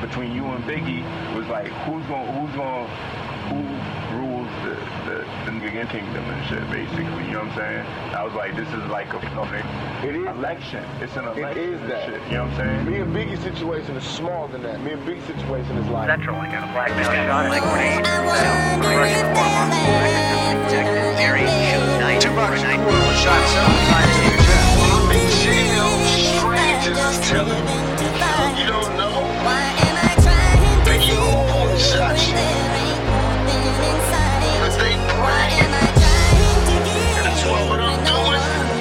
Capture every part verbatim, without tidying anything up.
between you and Biggie was like, who's going, who's going, who rules the, the, the nigga kingdom and shit, basically, you know what I'm saying? I was like, this is like a, no, it is election. It's an election. It is that. Shit, you know what I'm saying? Me and Biggie's situation is smaller than that. Me and Biggie's situation is like... Central, like a black man shot like grenade, crushing hormone, protected, Mary, shoot, night, two bucks, night, shots outside of your chest. I'm in jail, strangers telling me, you don't know. Biggie always shot you. But they pray. And that's what I'm doing.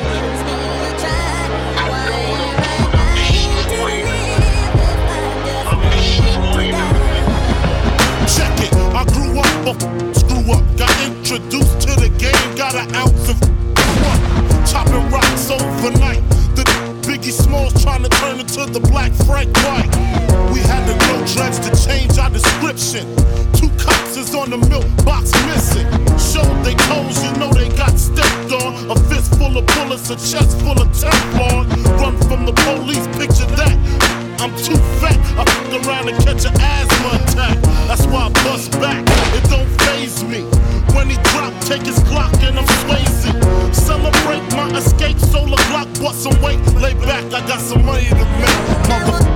I know what I'm doing. I'm destroying them. I'm destroying them. Check it, I grew up, uh, screw up. Got introduced to the game, got an ounce of what? Chopping rocks overnight. The Biggie Smalls trying to turn into the Black Frank White. We had to grow dreads to change our description. Two cops is on the milk box missing. Showed they toes, you know they got stepped on. A fist full of bullets, a chest full of Teflon. Run from the police, picture that. I'm too fat, I fuck around and catch an asthma attack. That's why I bust back, it don't faze me. When he drop, take his Glock and I'm Swayze. Celebrate my escape, solar Glock, bust some weight. Lay back, I got some money to make, motherfucker.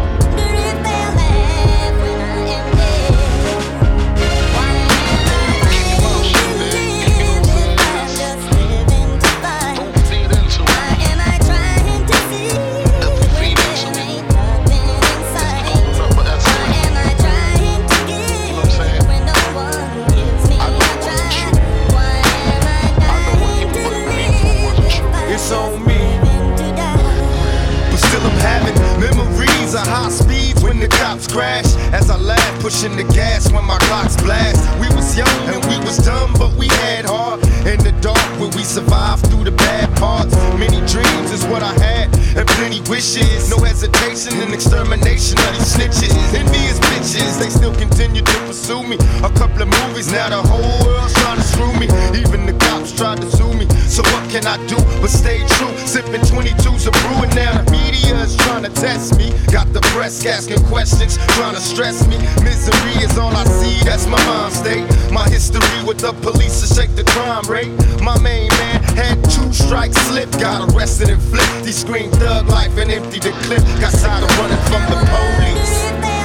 High speeds when the cops crash. As I laugh, pushing the gas when my clocks blast. We was young and we was dumb, but we had heart. In the dark where we survived through the bad parts. Many dreams is what I had, and plenty wishes. No hesitation and extermination of these snitches. Envious bitches, they still continue to pursue me. A couple of movies, now the whole world's trying to screw me. Even the cops tried to sue me. So what can I do but stay true? Sipping twenty-twos of brewing, now the media is trying to test me. Got the press asking questions, trying to stress me. Misery is all I see, that's my mind state. My history with the police to shake the crime rate. My main man had two strikes slip, got arrested and flipped. He screamed thug life and emptied the clip. Got tired of running from the police.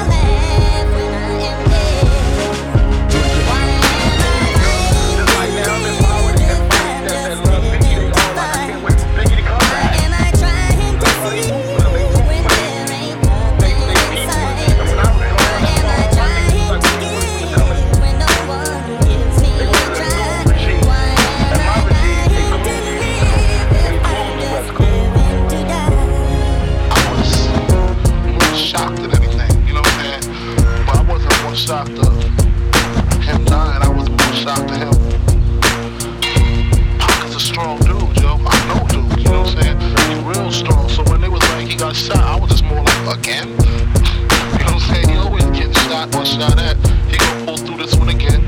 Shocked of him dying, I was more shocked to him. Pac's a strong dude, yo. I know dude, you know what I'm saying? He's real strong. So when they was like he got shot, I was just more like, again? You know what I'm saying? He always getting shot or shot at. He gonna pull through this one again.